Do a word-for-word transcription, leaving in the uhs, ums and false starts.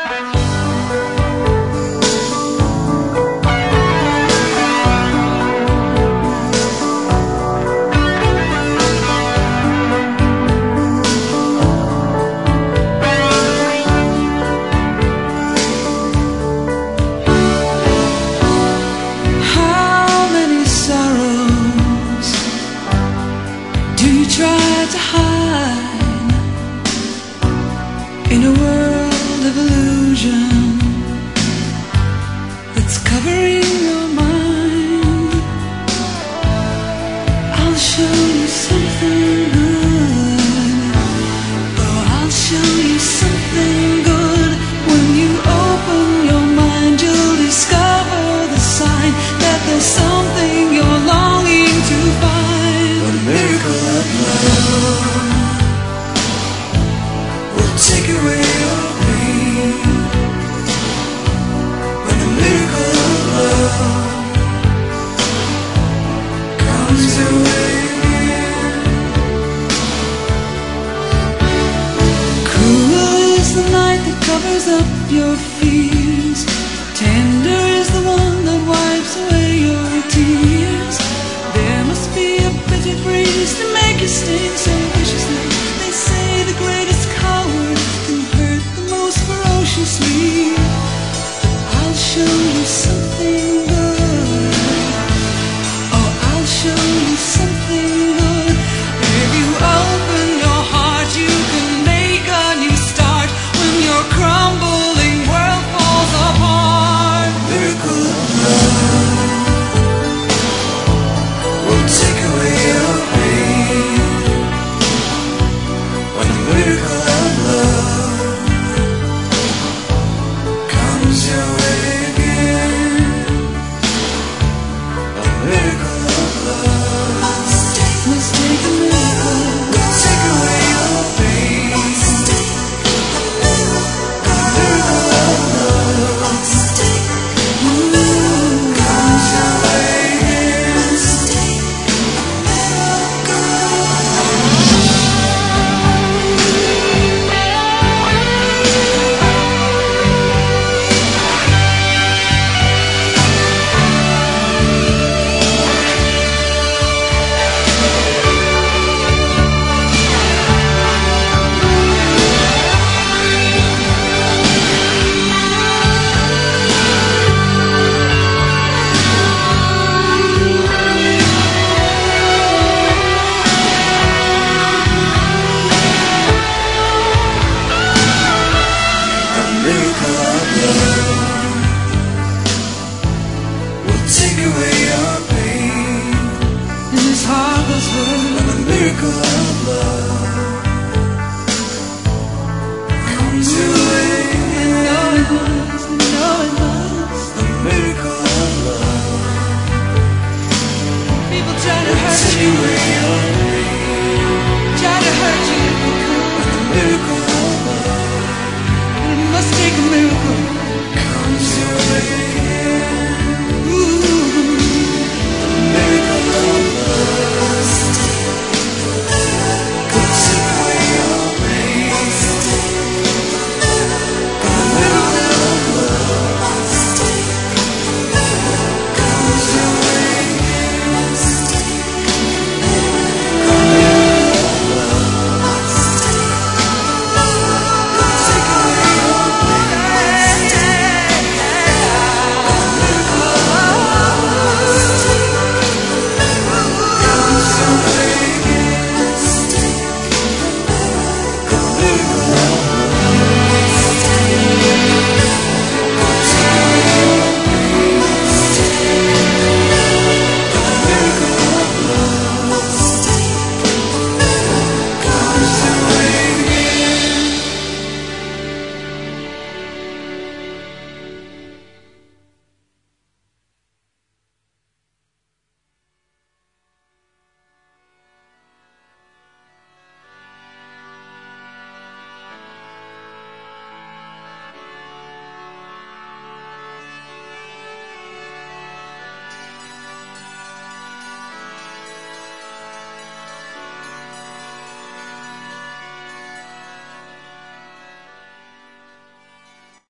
In a world of illusion that's covering your mind, I'll show you something good. Oh, I'll show you something good. When you open your mind, you'll discover the sign that there's something you're longing to find. What a miracle of love will take away your pain. When the miracle of love comes your way. Cruel is the night that covers up your fears. Tender is the one that wipes away your tears. There must be a bitter breeze to make you sting so viciously. They say the greatest coward can hurt the most ferociously. I'll show you something good. Oh, I'll show you something good. If you open your heart, you can make a new start. When your crumbling world falls apart, Miracle of love will take away your pain. When the miracle of love comes your way again. A miracle of love let's take a miracle. will take away your pain. A miracle of love comes your way again. A miracle of love will take away your pain. In this heartless world, A miracle of love comes your way. you know it must, you know it must. A miracle of love People try to will hurt take you. away